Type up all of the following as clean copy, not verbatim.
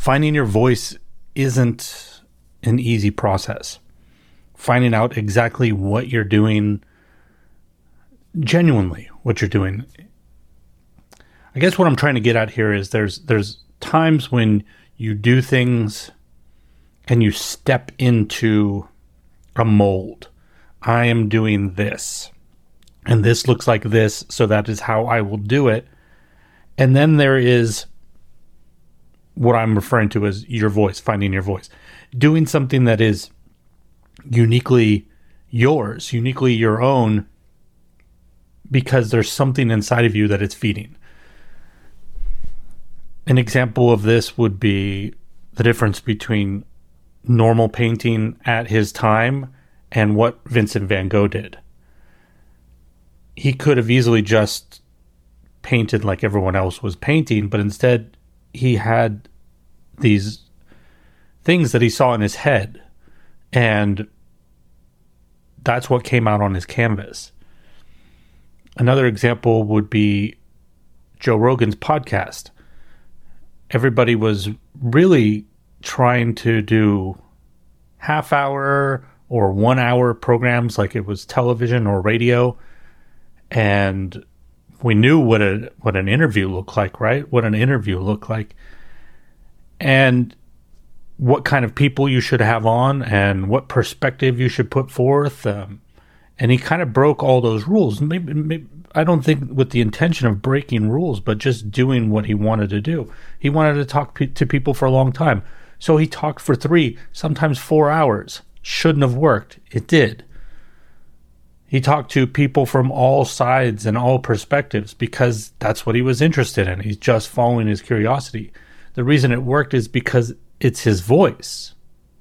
finding your voice isn't an easy process. Finding out exactly what you're doing, genuinely what you're doing. I guess what I'm trying to get at here is there's times when you do things and you step into a mold. I am doing this, and this looks like this, so that is how I will do it. And then there is what I'm referring to as your voice, finding your voice. Doing something that is uniquely yours, uniquely your own, because there's something inside of you that it's feeding. An example of this would be the difference between normal painting at his time and what Vincent van Gogh did. He could have easily just painted like everyone else was painting, but instead he had these things that he saw in his head, and that's what came out on his canvas. Another example would be Joe Rogan's podcast. Everybody was really trying to do half-hour or 1 hour programs like it was television or radio, and we knew what an interview looked like, right? What an interview looked like, and what kind of people you should have on, and what perspective you should put forth. And he kind of broke all those rules. Maybe I don't think with the intention of breaking rules, but just doing what he wanted to do. He wanted to talk to people for a long time. So he talked for 3, sometimes 4 hours. Shouldn't have worked. It did. He talked to people from all sides and all perspectives because that's what he was interested in. He's just following his curiosity. The reason it worked is because it's his voice.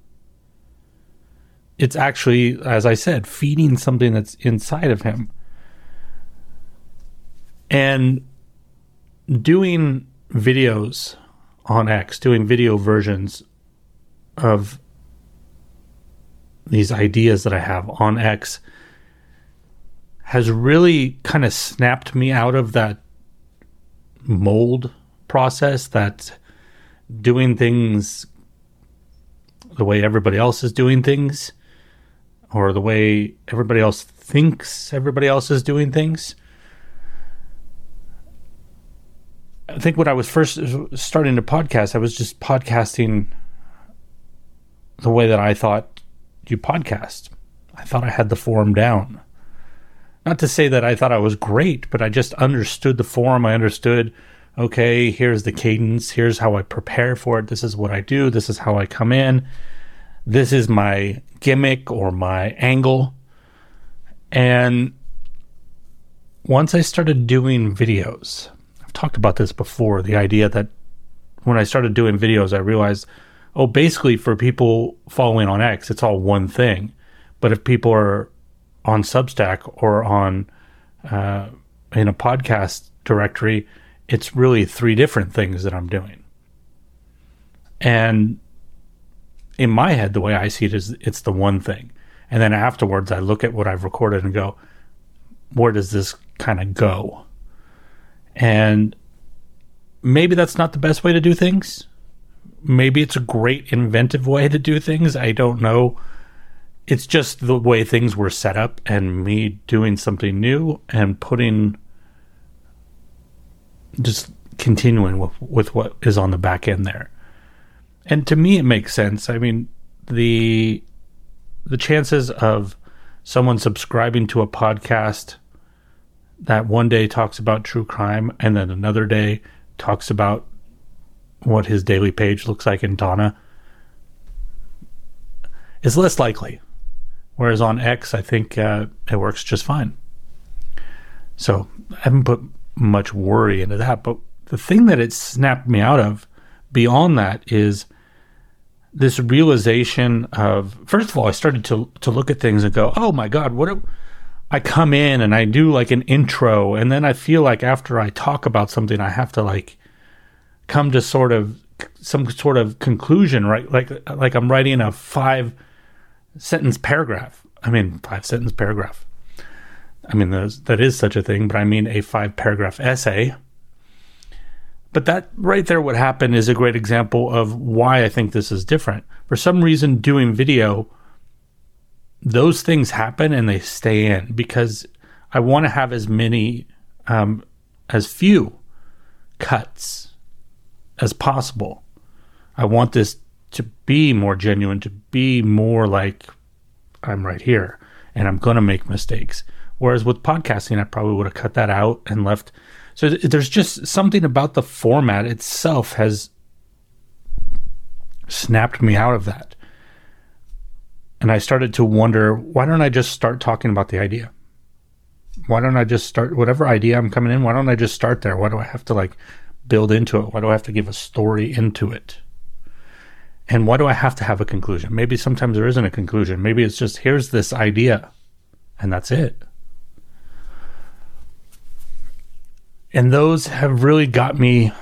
It's actually, as I said, feeding something that's inside of him. And doing videos on X, doing video versions of these ideas that I have on X has really kind of snapped me out of that mold process, that doing things the way everybody else is doing things, or the way everybody else thinks everybody else is doing things. I think when I was first starting to podcast, I was just podcasting the way that I thought you podcast. I thought I had the form down. Not to say that I thought I was great, but I just understood the form. I understood, okay, here's the cadence. Here's how I prepare for it. This is what I do. This is how I come in. This is my gimmick or my angle. And once I started doing videos, I've talked about this before, the idea that when I started doing videos, I realized, basically for people following on X, it's all one thing. But if people are on Substack or on in a podcast directory, it's really 3 different things that I'm doing. And in my head, the way I see it is it's the one thing. And then afterwards, I look at what I've recorded and go, where does this kind of go? And maybe that's not the best way to do things. Maybe it's a great inventive way to do things. I don't know. It's just the way things were set up, and me doing something new and just continuing with what is on the back end there. And to me, it makes sense. I mean, the chances of someone subscribing to a podcast that one day talks about true crime and then another day talks about what his daily page looks like in Donna is less likely. Whereas on X, I think it works just fine. So I haven't put much worry into that. But the thing that it snapped me out of beyond that is this realization of, first of all, I started to look at things and go, oh my God, I come in and I do like an intro, and then I feel like after I talk about something, I have to like come to some sort of conclusion, right? Like I'm writing a 5-sentence paragraph. 5-sentence paragraph. That is such a thing, but I mean a 5-paragraph essay. But that right there, what happened, is a great example of why I think this is different. For some reason, doing video, those things happen and they stay in because I want to have as few cuts as possible. I want this to be more genuine, to be more like I'm right here and I'm going to make mistakes. Whereas with podcasting, I probably would have cut that out and left. So there's just something about the format itself has snapped me out of that. And I started to wonder, why don't I just start talking about the idea? Why don't I just start whatever idea I'm coming in? Why don't I just start there? Why do I have to build into it? Why do I have to give a story into it? And why do I have to have a conclusion? Maybe sometimes there isn't a conclusion. Maybe it's just, here's this idea and that's it. And those have really got me,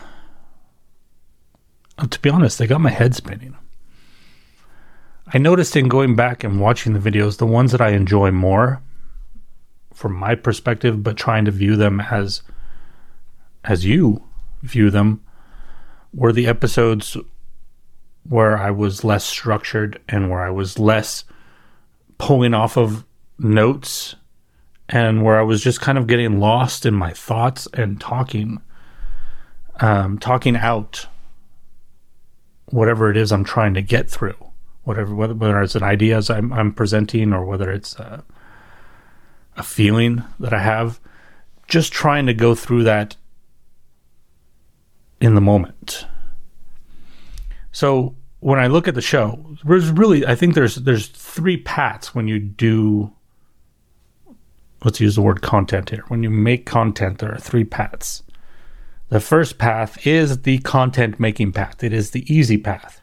to be honest, they got my head spinning. I noticed in going back and watching the videos, the ones that I enjoy more, from my perspective, but trying to view them as you view them, were the episodes where I was less structured and where I was less pulling off of notes, and where I was just kind of getting lost in my thoughts and talking out whatever it is I'm trying to get through, whether it's an idea as I'm presenting, or whether it's a feeling that I have, just trying to go through that in the moment. So when I look at the show, I think there's three paths when you do, let's use the word content here. When you make content, there are three paths. The first path is the content making path. It is the easy path.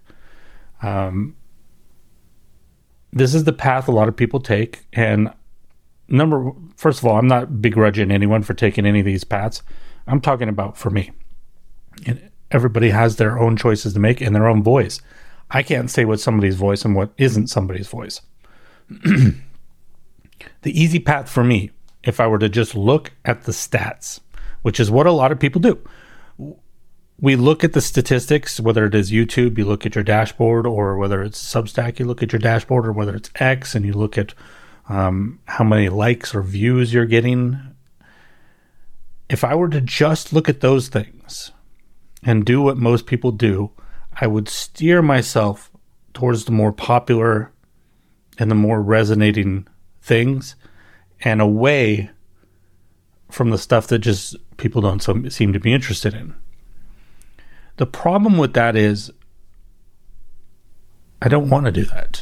This is the path a lot of people take. And first of all, I'm not begrudging anyone for taking any of these paths. I'm talking about for me. And everybody has their own choices to make and their own voice. I can't say what's somebody's voice and what isn't somebody's voice. The easy path for me, if I were to just look at the stats, which is what a lot of people do. We look at the statistics, whether it is YouTube, you look at your dashboard, or whether it's Substack, you look at your dashboard, or whether it's X and you look at how many likes or views you're getting. If I were to just look at those things and do what most people do, I would steer myself towards the more popular and the more resonating things, and away from the stuff that just people don't seem to be interested in. The problem with that is I don't want to do that.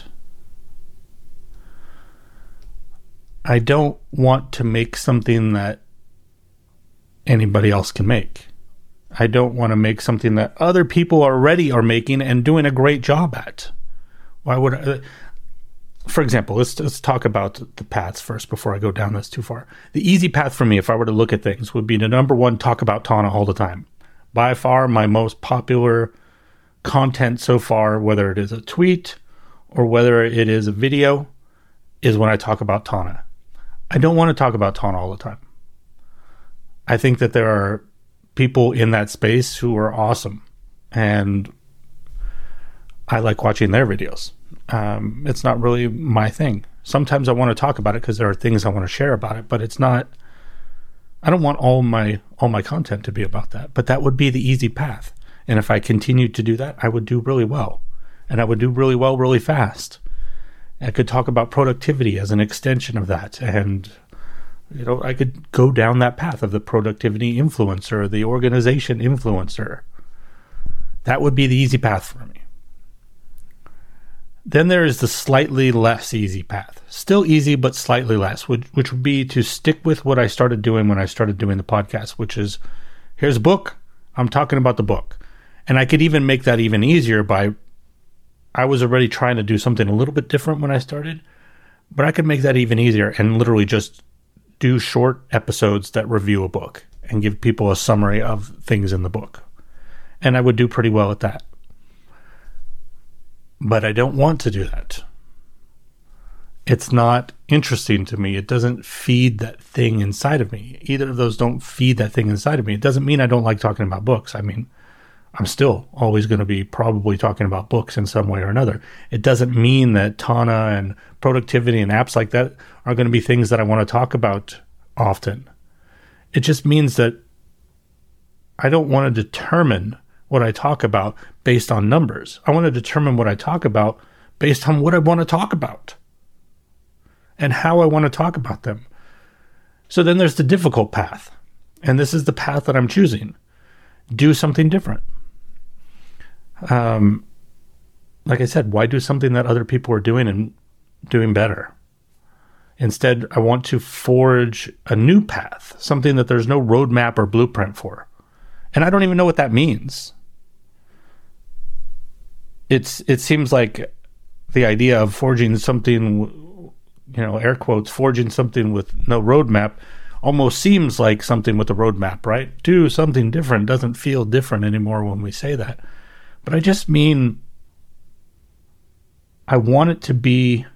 I don't want to make something that anybody else can make. I don't want to make something that other people already are making and doing a great job at. Why would I? For example, let's talk about the paths first before I go down this too far. The easy path for me, if I were to look at things, would be to, number one, talk about Tana all the time. By far, my most popular content so far, whether it is a tweet or whether it is a video, is when I talk about Tana. I don't want to talk about Tana all the time. I think that there are people in that space who are awesome, and I like watching their videos. It's not really my thing. Sometimes I want to talk about it because there are things I want to share about it, but it's not. I don't want all my content to be about that, but that would be the easy path. And if I continued to do that, I would do really well, and I would do really well really fast. I could talk about productivity as an extension of that, and I could go down that path of the productivity influencer, the organization influencer. That would be the easy path for me. Then there is the slightly less easy path. Still easy, but slightly less, which would be to stick with what I started doing when I started doing the podcast, which is, here's a book, I'm talking about the book. And I could even make that even easier by, I was already trying to do something a little bit different when I started, but I could make that even easier and literally just do short episodes that review a book and give people a summary of things in the book. And I would do pretty well at that. But I don't want to do that. it's not interesting to me. It doesn't feed that thing inside of me. Either of those don't feed that thing inside of me. It doesn't mean I don't like talking about books. I mean, I'm still always going to be probably talking about books in some way or another. It doesn't mean that Tana and productivity and apps like that are going to be things that I want to talk about often. It just means that I don't want to determine what I talk about based on numbers. I want to determine what I talk about based on what I want to talk about and how I want to talk about them. So then there's the difficult path. And this is the path that I'm choosing. Do something different. Like I said, why do something that other people are doing and doing better? Instead, I want to forge a new path, something that there's no roadmap or blueprint for. And I don't even know what that means. It seems like the idea of forging something, air quotes, forging something with no roadmap almost seems like something with a roadmap, right? Do something different doesn't feel different anymore when we say that. But I just mean, I want it to be,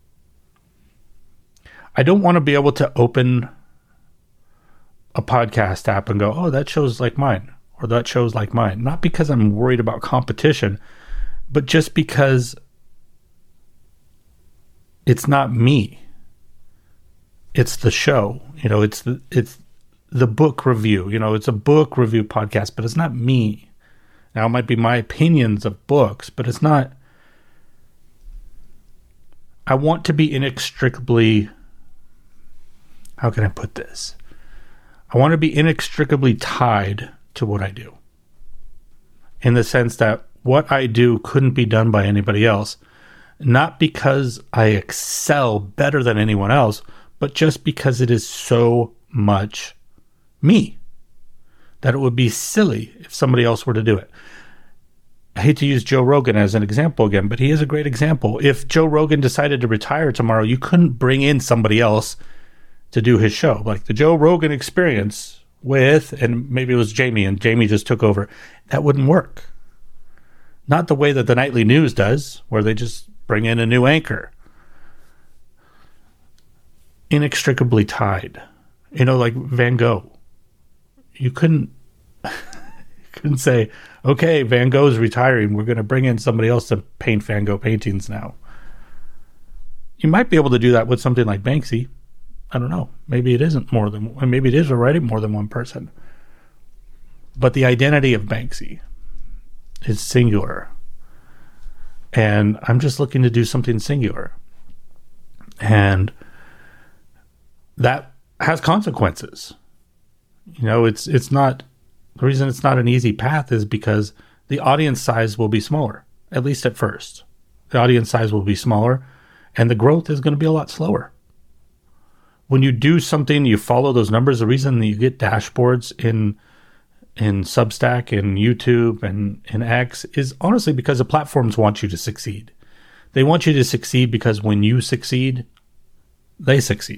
I don't want to be able to open a podcast app and go, oh, that show's like mine, or that show's like mine. Not because I'm worried about competition, but just because it's not me. It's the show. It's the book review. It's a book review podcast, but it's not me. Now, it might be my opinions of books, but it's not. I want to be inextricably, how can I put this? I want to be inextricably tied to what I do. In the sense that what I do couldn't be done by anybody else. Not because I excel better than anyone else, but just because it is so much me that it would be silly if somebody else were to do it. I hate to use Joe Rogan as an example again, but he is a great example. If Joe Rogan decided to retire tomorrow, you couldn't bring in somebody else to do his show. Like the Joe Rogan Experience with, and maybe it was Jamie, and Jamie just took over. That wouldn't work. Not the way that the nightly news does, where they just bring in a new anchor. Inextricably tied. Like Van Gogh. You couldn't say, okay, Van Gogh's retiring. We're going to bring in somebody else to paint Van Gogh paintings now. You might be able to do that with something like Banksy. I don't know. Maybe it isn't more than, maybe it is already more than one person. But the identity of Banksy is singular. And I'm just looking to do something singular. And that has consequences. It's not, the reason it's not an easy path is because the audience size will be smaller, at least at first. The audience size will be smaller, and the growth is going to be a lot slower. When you do something, you follow those numbers. The reason that you get dashboards in Substack and YouTube and X is honestly because the platforms want you to succeed. They want you to succeed because when you succeed, they succeed.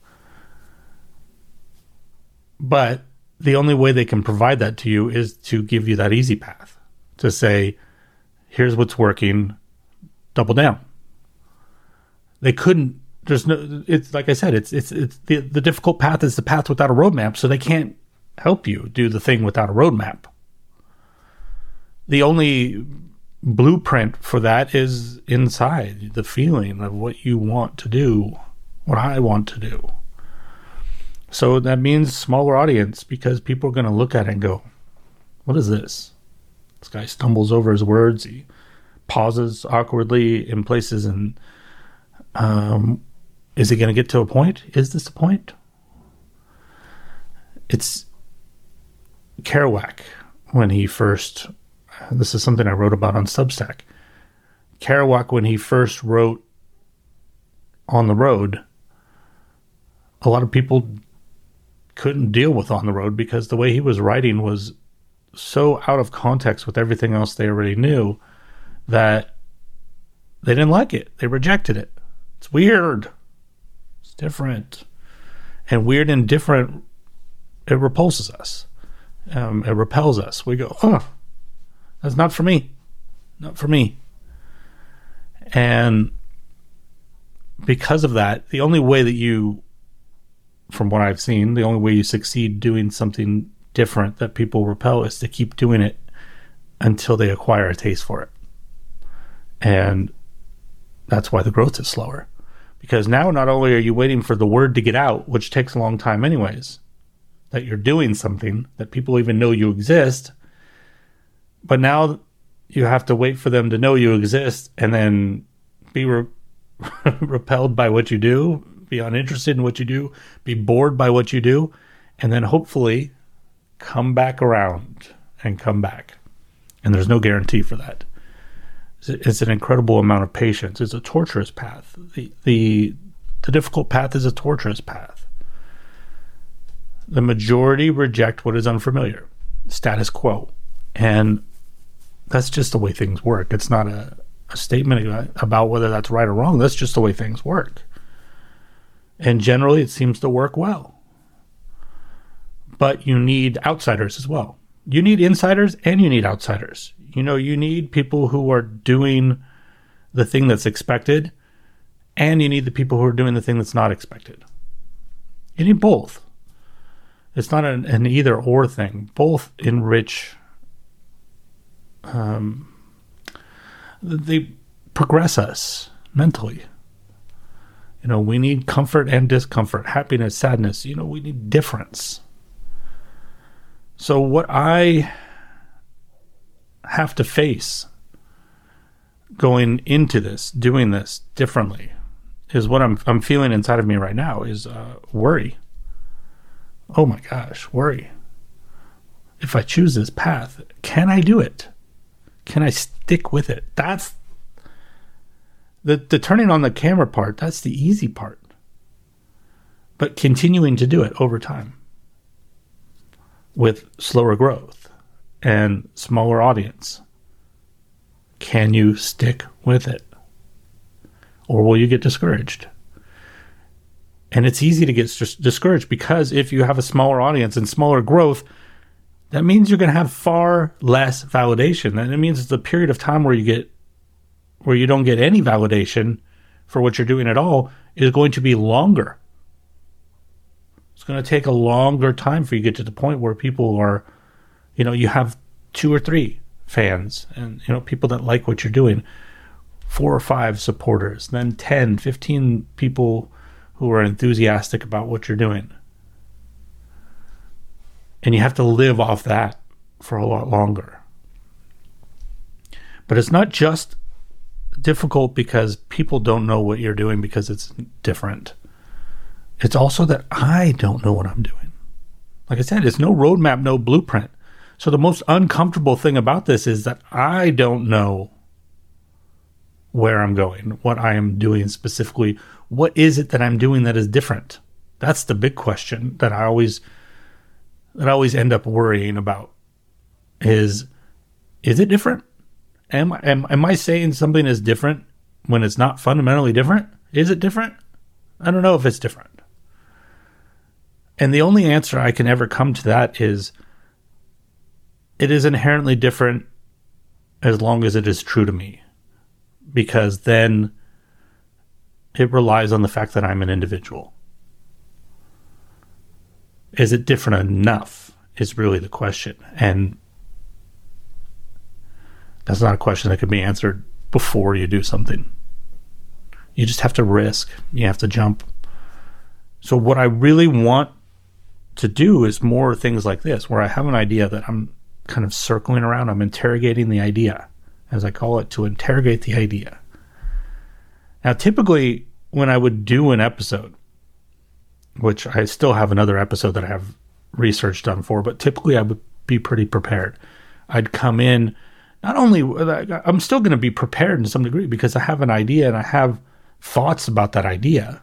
But the only way they can provide that to you is to give you that easy path. To say, here's what's working, double down. They couldn't, it's like I said, it's the difficult path is the path without a roadmap, so they can't help you do the thing without a roadmap. The only blueprint for that is inside, the feeling of what you want to do, what I want to do. So that means smaller audience, because people are going to look at it and go, what is this? This guy stumbles over his words. He pauses awkwardly in places. And is he going to get to a point? Is this a point? It's Kerouac when he first, this is something I wrote about on Substack. Kerouac, when he first wrote On the Road, a lot of people couldn't deal with On the Road because the way he was writing was so out of context with everything else they already knew that they didn't like it. They rejected it. It's weird. It's different. And weird and different, it repulses us. It repels us. We go, oh, that's not for me. Not for me. And because of that, the only way that you, from what I've seen, the only way you succeed doing something different that people repel is to keep doing it until they acquire a taste for it. And that's why the growth is slower. Because now not only are you waiting for the word to get out, which takes a long time anyways, that you're doing something, that people even know you exist, but now you have to wait for them to know you exist and then be repelled by what you do, be uninterested in what you do, be bored by what you do, and then hopefully come back around and come back. And there's no guarantee for that. It's an incredible amount of patience. It's a torturous path. The difficult path is a torturous path. The majority reject what is unfamiliar, status quo. And that's just the way things work. It's not a statement about whether that's right or wrong. That's just the way things work. And generally, it seems to work well. But you need outsiders as well. You need insiders and you need outsiders. You know, you need people who are doing the thing that's expected, and you need the people who are doing the thing that's not expected. You need both. It's not an either or thing. Both enrich. They progress us mentally. You know, we need comfort and discomfort, happiness, sadness. You know, we need difference. So what I have to face going into this, doing this differently, is what I'm feeling inside of me right now is worry. Oh my gosh, worry. If I choose this path, can I do it? Can I stick with it? That's the turning on the camera part. That's the easy part. But continuing to do it over time with slower growth and smaller audience. Can you stick with it? Or will you get discouraged? And it's easy to get discouraged because if you have a smaller audience and smaller growth, that means you're going to have far less validation. And it means it's a period of time where you don't get any validation for what you're doing at all is going to be longer. It's going to take a longer time for you to get to the point where people are, you know, you have 2 or 3 fans and, you know, people that like what you're doing, 4 or 5 supporters, then 10, 15 people who are enthusiastic about what you're doing. And you have to live off that for a lot longer. But it's not just difficult because people don't know what you're doing because it's different. It's also that I don't know what I'm doing. Like I said, it's no roadmap, no blueprint. So the most uncomfortable thing about this is that I don't know where I'm going, what I am doing specifically. What is it that I'm doing that is different? That's the big question that I always end up worrying about. Is it different? Am I saying something is different when it's not fundamentally different? Is it different? I don't know if it's different. And the only answer I can ever come to that is it is inherently different as long as it is true to me. Because then it relies on the fact that I'm an individual. Is it different enough is really the question. And that's not a question that can be answered before you do something. You just have to risk. You have to jump. So what I really want to do is more things like this, where I have an idea that I'm kind of circling around. I'm interrogating the idea, as I call it, to interrogate the idea. Now, typically, when I would do an episode, which I still have another episode that I have research done for, but typically I would be pretty prepared. I'd come in, not only, I'm still going to be prepared to some degree because I have an idea and I have thoughts about that idea.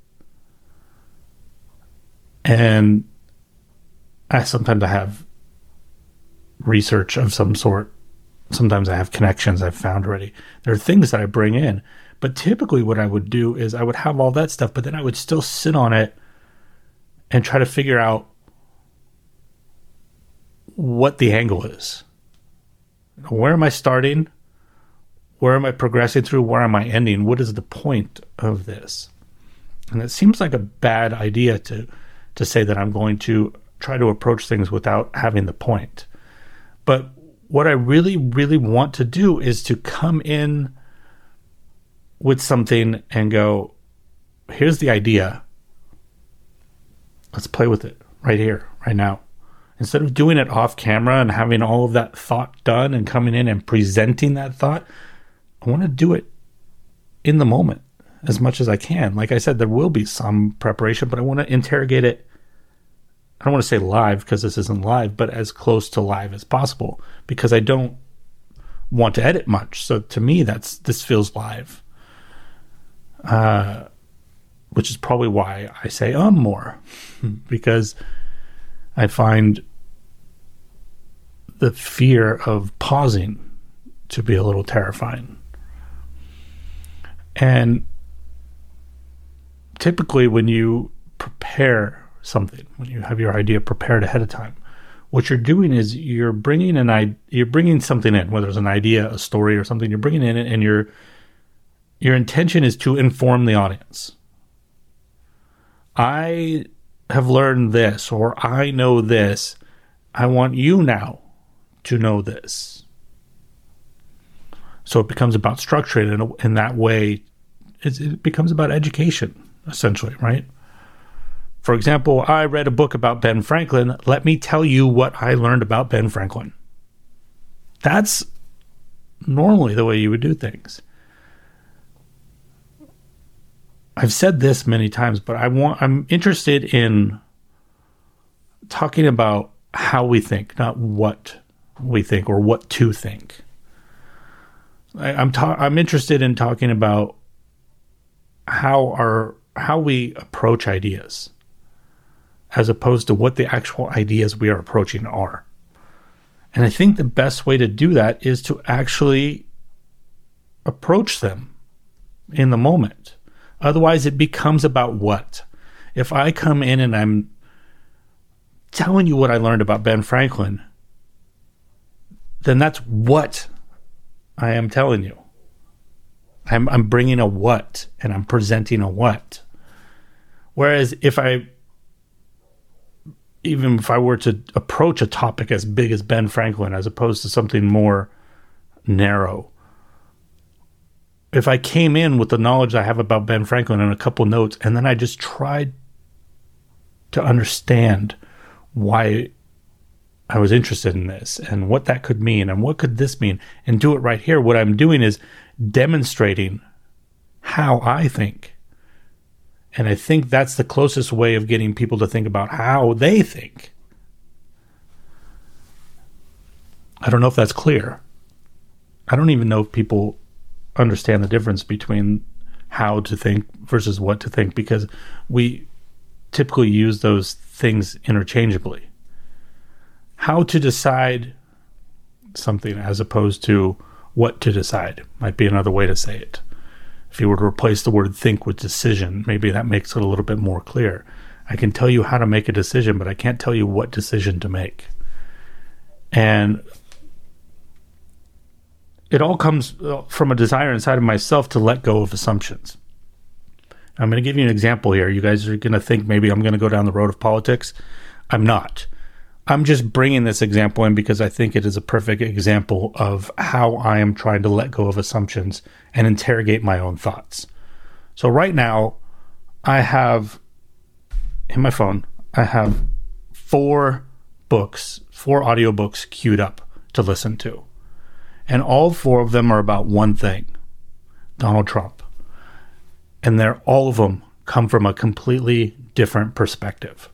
And sometimes I have research of some sort. Sometimes I have connections I've found already. There are things that I bring in. But typically what I would do is I would have all that stuff, but then I would still sit on it and try to figure out what the angle is. Where am I starting? Where am I progressing through? Where am I ending? What is the point of this? And it seems like a bad idea to say that I'm going to try to approach things without having the point. But what I really, really want to do is to come in with something and go, here's the idea. Let's play with it right here, right now. Instead of doing it off camera and having all of that thought done and coming in and presenting that thought, I want to do it in the moment as much as I can. Like I said, there will be some preparation, but I want to interrogate it. I don't want to say live because this isn't live, but as close to live as possible, because I don't want to edit much. So to me, this feels live, which is probably why I say more, because I find the fear of pausing to be a little terrifying. And typically when you prepare something, when you have your idea prepared ahead of time, what you're doing is you're bringing something in, whether it's an idea, a story, or something. You're bringing in it, and your intention is to inform the audience. I have learned this, or I know this. I want you now to know this. So it becomes about structuring in that way. It becomes about education, essentially, right? For example, I read a book about Ben Franklin. Let me tell you what I learned about Ben Franklin. That's normally the way you would do things. I've said this many times, but I'm interested in talking about how we think, not what we think or what to think. I'm interested in talking about how we approach ideas, as opposed to what the actual ideas we are approaching are. And I think the best way to do that is to actually approach them in the moment. Otherwise, it becomes about what. If I come in and I'm telling you what I learned about Ben Franklin, then that's what I am telling you. I'm bringing a what, and I'm presenting a what. Whereas even if I were to approach a topic as big as Ben Franklin, as opposed to something more narrow, if I came in with the knowledge I have about Ben Franklin and a couple notes, and then I just tried to understand why I was interested in this and what that could mean and what could this mean, and do it right here, what I'm doing is demonstrating how I think. And I think that's the closest way of getting people to think about how they think. I don't know if that's clear. I don't even know if people understand the difference between how to think versus what to think, because we typically use those things interchangeably. How to decide something as opposed to what to decide might be another way to say it. If you were to replace the word think with decision, maybe that makes it a little bit more clear. I can tell you how to make a decision, but I can't tell you what decision to make. And it all comes from a desire inside of myself to let go of assumptions. I'm going to give you an example here. You guys are going to think maybe I'm going to go down the road of politics. I'm not. I'm just bringing this example in because I think it is a perfect example of how I am trying to let go of assumptions and interrogate my own thoughts. So right now, I have, in my phone, I have 4 audiobooks queued up to listen to. And all 4 of them are about one thing, Donald Trump. And all of them come from a completely different perspective.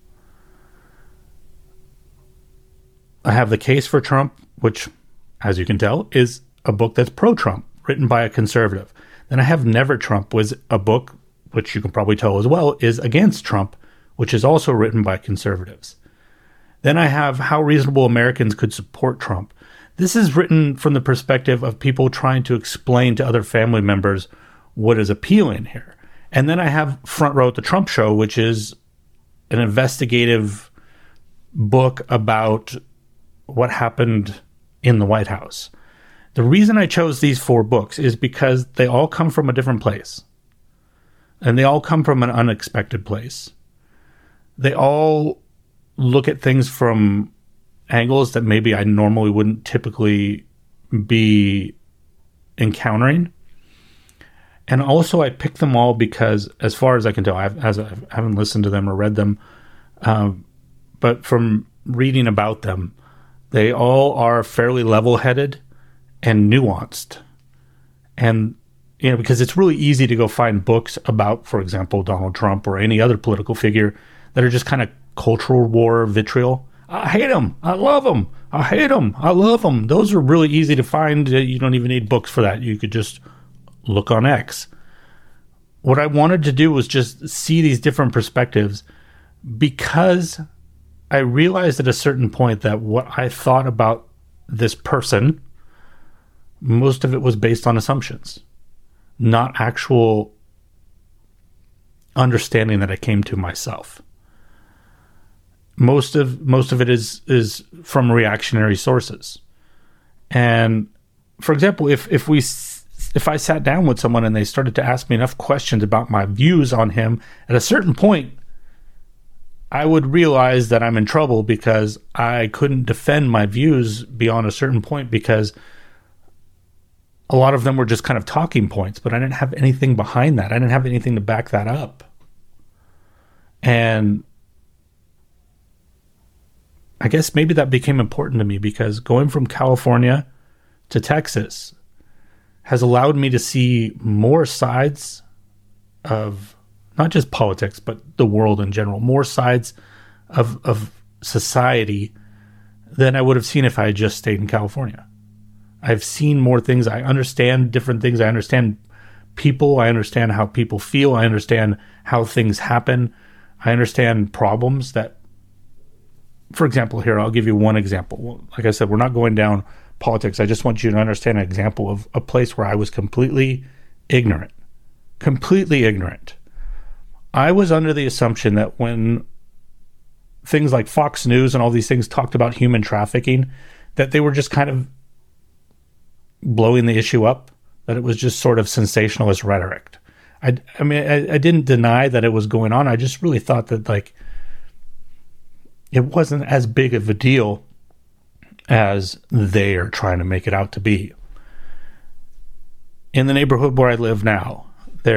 I have The Case for Trump, which, as you can tell, is a book that's pro-Trump, written by a conservative. Then I have Never Trump, was a book, which you can probably tell as well, is against Trump, which is also written by conservatives. Then I have How Reasonable Americans Could Support Trump. This is written from the perspective of people trying to explain to other family members what is appealing here. And then I have Front Row at the Trump Show, which is an investigative book about what happened in the White House. The reason I chose these 4 books is because they all come from a different place. And they all come from an unexpected place. They all look at things from angles that maybe I normally wouldn't typically be encountering. And also I picked them all because, as far as I can tell, I haven't listened to them or read them, but from reading about them, they all are fairly level-headed and nuanced. And, because it's really easy to go find books about, for example, Donald Trump or any other political figure that are just kind of cultural war vitriol. I hate him. I love him. I hate him. I love him. Those are really easy to find. You don't even need books for that. You could just look on X. What I wanted to do was just see these different perspectives, because I realized at a certain point that what I thought about this person, most of it was based on assumptions, not actual understanding that I came to myself. Most of it is from reactionary sources. And for example, if I sat down with someone and they started to ask me enough questions about my views on him, at a certain point, I would realize that I'm in trouble, because I couldn't defend my views beyond a certain point, because a lot of them were just kind of talking points, but I didn't have anything behind that. I didn't have anything to back that up. And I guess maybe that became important to me, because going from California to Texas has allowed me to see more sides of not just politics, but the world in general, more sides of society than I would have seen if I had just stayed in California. I've seen more things. I understand different things. I understand people. I understand how people feel. I understand how things happen. I understand problems that, for example, here, I'll give you one example. Like I said, we're not going down politics. I just want you to understand an example of a place where I was completely ignorant. Completely ignorant. I was under the assumption that when things like Fox News and all these things talked about human trafficking, that they were just kind of blowing the issue up, that it was just sort of sensationalist rhetoric. I didn't deny that it was going on. I just really thought that, like, it wasn't as big of a deal as they are trying to make it out to be. In the neighborhood where I live now,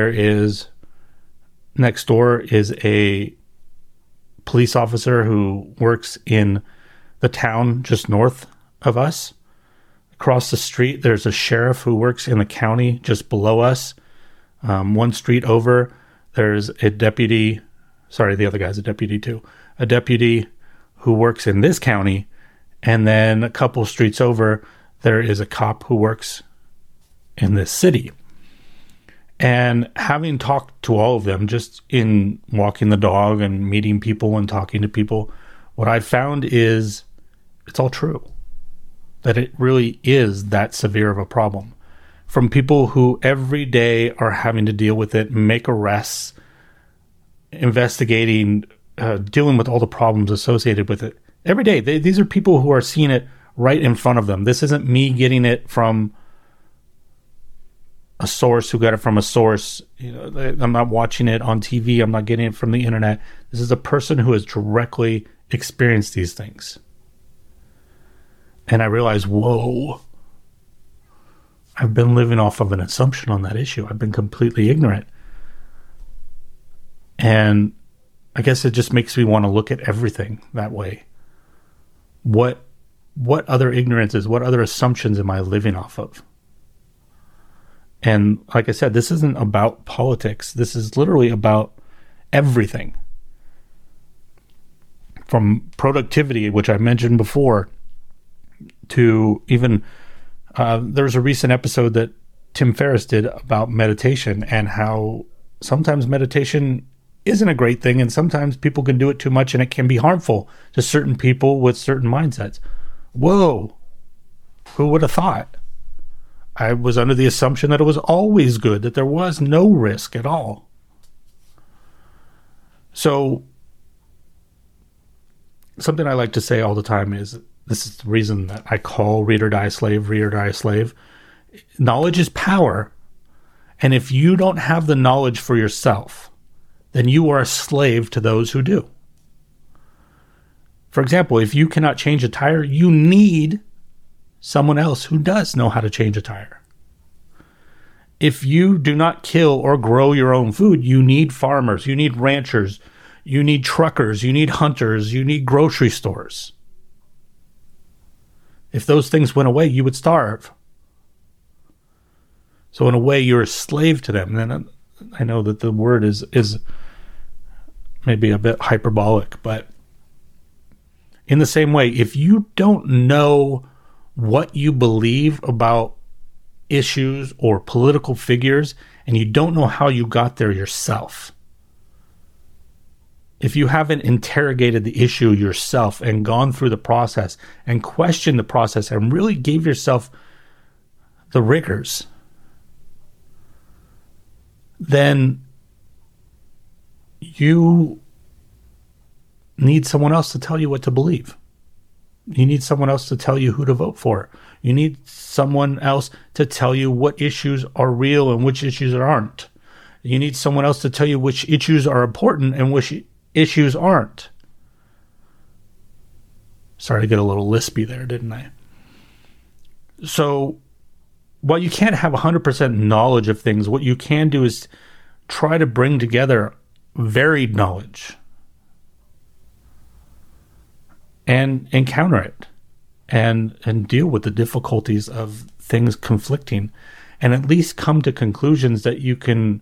next door is a police officer who works in the town just north of us. Across the street, there's a sheriff who works in the county just below us. One street over, there's a deputy. Sorry, the other guy's a deputy too. A deputy who works in this county. And then a couple streets over, there is a cop who works in this city. And having talked to all of them, just in walking the dog and meeting people and talking to people, what I found is it's all true. That it really is that severe of a problem. From people who every day are having to deal with it, make arrests, investigating, dealing with all the problems associated with it. Every day, these are people who are seeing it right in front of them. This isn't me getting it from a source who got it from a source. I'm not watching it on TV. I'm not getting it from the internet. This is a person who has directly experienced these things. And I realized, whoa, I've been living off of an assumption on that issue. I've been completely ignorant. And I guess it just makes me want to look at everything that way. What other ignorances, what other assumptions am I living off of? And like I said, this isn't about politics. This is literally about everything. From productivity, which I mentioned before, to even, there's a recent episode that Tim Ferriss did about meditation and how sometimes meditation isn't a great thing, and sometimes people can do it too much and it can be harmful to certain people with certain mindsets. Whoa, who would have thought? I was under the assumption that it was always good, that there was no risk at all. So something I like to say all the time is this is the reason that I call Read or Die Slave, Read or Die Slave. Knowledge is power. And if you don't have the knowledge for yourself, then you are a slave to those who do. For example, if you cannot change a tire, you need someone else who does know how to change a tire. If you do not kill or grow your own food, you need farmers, you need ranchers, you need truckers, you need hunters, you need grocery stores. If those things went away, you would starve. So in a way, you're a slave to them. And I know that the word is maybe a bit hyperbolic, but in the same way, if you don't know what you believe about issues or political figures, and you don't know how you got there yourself, if you haven't interrogated the issue yourself and gone through the process and questioned the process and really gave yourself the rigors, then you need someone else to tell you what to believe. You need someone else to tell you who to vote for. You need someone else to tell you what issues are real and which issues aren't. You need someone else to tell you which issues are important and which issues aren't. Sorry to get a little lispy there, didn't I? So, while you can't have 100% knowledge of things, what you can do is try to bring together varied knowledge and encounter it and deal with the difficulties of things conflicting, and at least come to conclusions that you can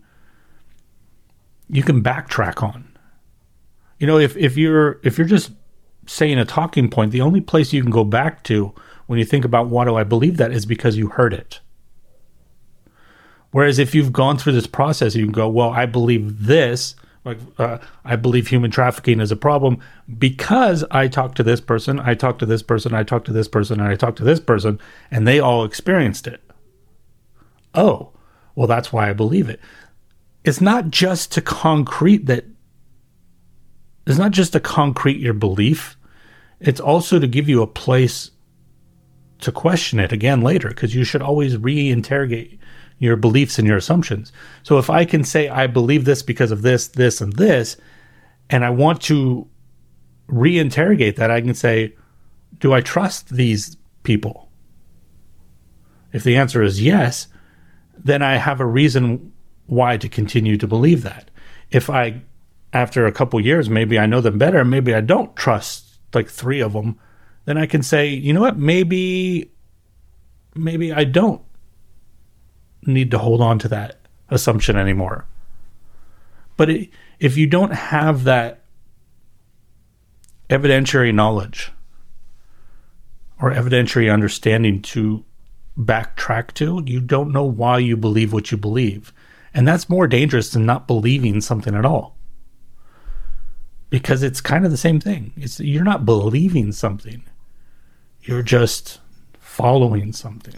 backtrack on. You know, if you're just saying a talking point, the only place you can go back to when you think about why do I believe that is because you heard it. Whereas if you've gone through this process, you can go, well, I believe this. Like, I believe human trafficking is a problem because I talked to this person, I talked to this person, I talked to this person, and I talked to this person, and they all experienced it. Oh, well, that's why I believe it. It's not just to concrete that. It's not just to concrete your belief. It's also to give you a place to question it again later, because you should always reinterrogate your beliefs and your assumptions. So if I can say I believe this because of this, this, and this, and I want to reinterrogate that, I can say, do I trust these people? If the answer is yes, then I have a reason why to continue to believe that. If I, after a couple years, maybe I know them better, maybe I don't trust like 3 of them, then I can say, you know what, maybe I don't need to hold on to that assumption anymore. But if you don't have that evidentiary knowledge or evidentiary understanding to backtrack to, you don't know why you believe what you believe. And that's more dangerous than not believing something at all. Because it's kind of the same thing. You're not believing something. You're just following something.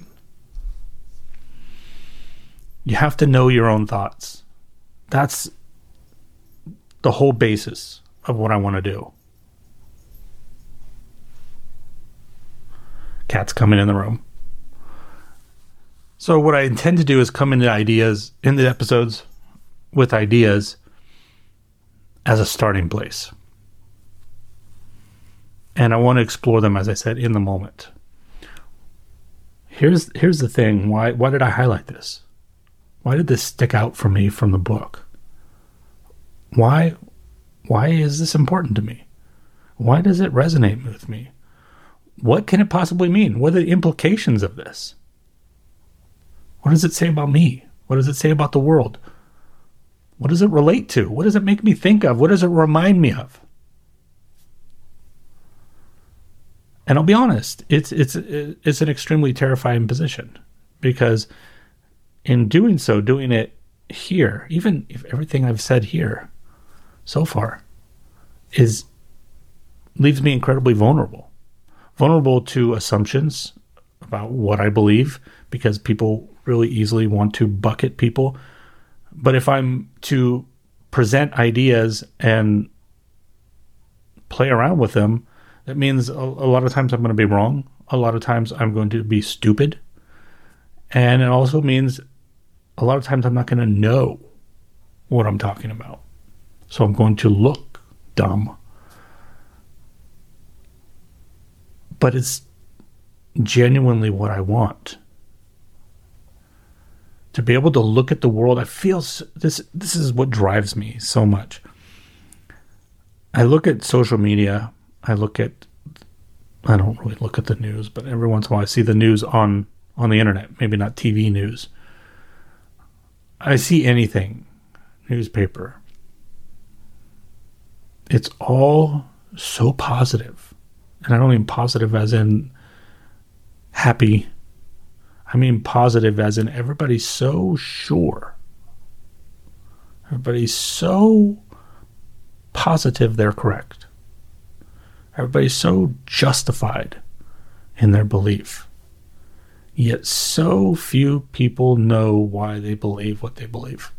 You have to know your own thoughts. That's the whole basis of what I want to do. Cat's coming in the room. So what I intend to do is come into episodes with ideas as a starting place. And I want to explore them, as I said, in the moment. Here's the thing. Why did I highlight this? Why did this stick out for me from the book? Why is this important to me? Why does it resonate with me? What can it possibly mean? What are the implications of this? What does it say about me? What does it say about the world? What does it relate to? What does it make me think of? What does it remind me of? And I'll be honest, it's an extremely terrifying position, because in doing so, doing it here, even if everything I've said here so far leaves me incredibly vulnerable to assumptions about what I believe, because people really easily want to bucket people. But if I'm to present ideas and play around with them, That means a lot of times I'm going to be wrong. A lot of times I'm going to be stupid. And it also means a lot of times I'm not going to know what I'm talking about. So I'm going to look dumb. But it's genuinely what I want. To be able to look at the world, I feel this is what drives me so much. I look at social media. I don't really look at the news, but every once in a while I see the news on the internet, maybe not TV news. I see anything, newspaper. It's all so positive. And I don't mean positive as in happy. I mean positive as in everybody's so sure. Everybody's so positive they're correct. Everybody's so justified in their belief. Yet so few people know why they believe what they believe.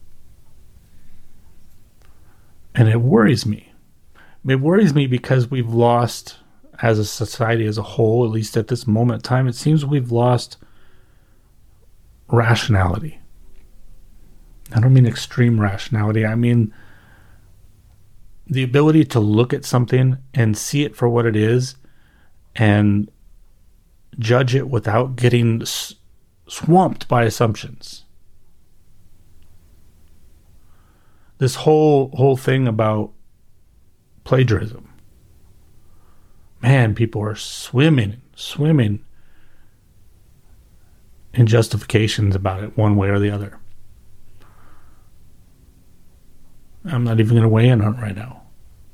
And it worries me. It worries me because we've lost, as a society as a whole, at least at this moment in time, it seems we've lost rationality. I don't mean extreme rationality. I mean the ability to look at something and see it for what it is and judge it without getting swamped by assumptions. This whole thing about plagiarism. Man, people are swimming in justifications about it one way or the other. I'm not even going to weigh in on it right now.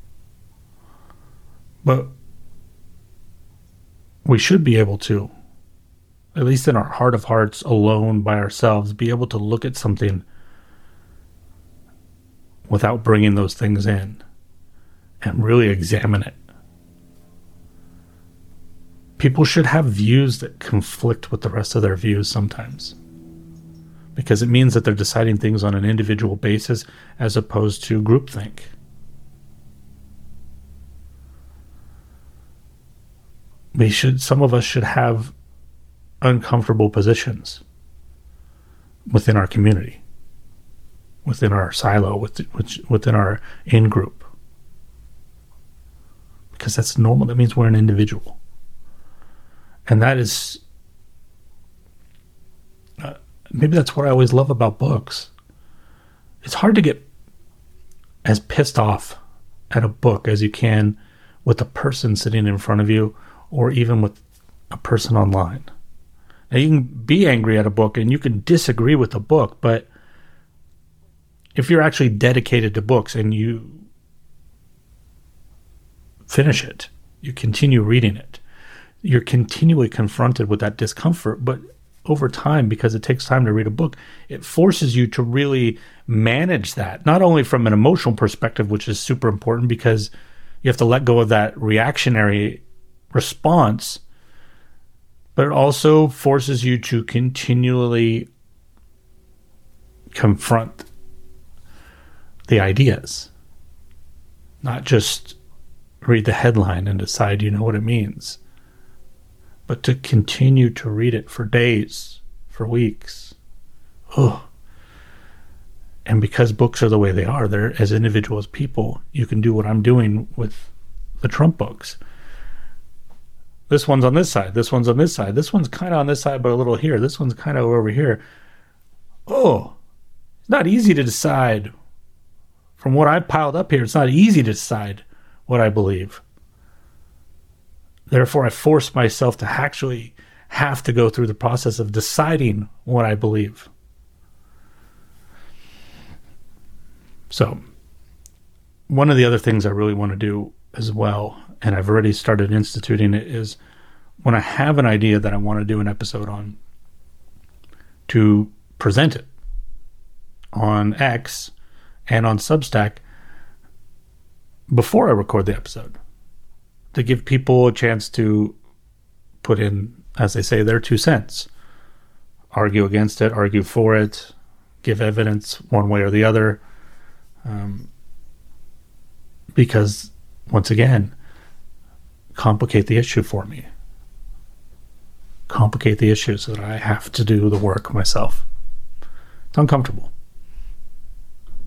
But we should be able to, at least in our heart of hearts, alone by ourselves, be able to look at something without bringing those things in and really examine it. People should have views that conflict with the rest of their views sometimes, because it means that they're deciding things on an individual basis as opposed to groupthink. Some of us should have uncomfortable positions within our community, within our silo, within our in-group. Because that's normal. That means we're an individual. And that is... maybe that's what I always love about books. It's hard to get as pissed off at a book as you can with a person sitting in front of you, or even with a person online. Now, you can be angry at a book and you can disagree with a book, but if you're actually dedicated to books and you finish it, you continue reading it, you're continually confronted with that discomfort. But over time, because it takes time to read a book, it forces you to really manage that, not only from an emotional perspective, which is super important because you have to let go of that reactionary response, but it also forces you to continually confront the ideas, not just read the headline and decide you know what it means, but to continue to read it for days, for weeks. And because books are the way they are, they're, as individual as people, you can do what I'm doing with the Trump books. This one's on this side. This one's on this side. This one's kind of on this side, but a little here. This one's kind of over here. It's not easy to decide. From what I've piled up here, it's not easy to decide what I believe. Therefore, I force myself to actually have to go through the process of deciding what I believe. So, one of the other things I really want to do as well, and I've already started instituting it, is when I have an idea that I want to do an episode on, to present it on X and on Substack before I record the episode, to give people a chance to put in, as they say, their 2 cents. Argue against it, argue for it, give evidence one way or the other. Because, once again, complicate the issue for me. Complicate the issue so that I have to do the work myself. It's uncomfortable.